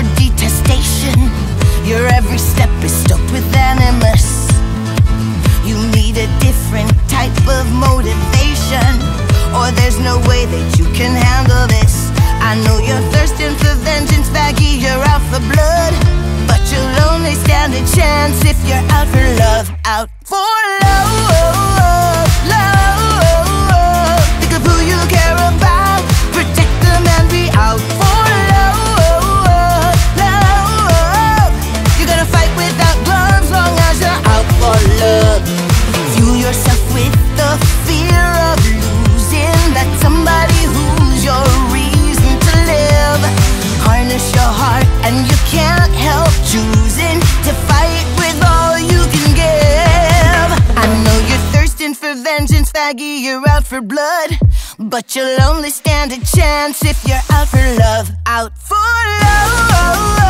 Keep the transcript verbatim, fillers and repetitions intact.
or detestation. Your every step is stoked with animus. You need a different type of motivation, or there's no way that you can handle this. I know you're thirsting for vengeance, faggy, you're out for blood, but you'll only stand a chance if you're out for love. Out for love, love. Think of who you care about, protect them and be out for love, love. You're gonna fight without gloves long as you're out for love. Fuel yourself with the fear of losing that somebody who's your reason to live. Harness your heart and you can't help choosing to fight with all you can give. I know you're thirsting for vengeance, faggy, you're out for blood, but you'll only stand a chance if you're out for love. Out for love.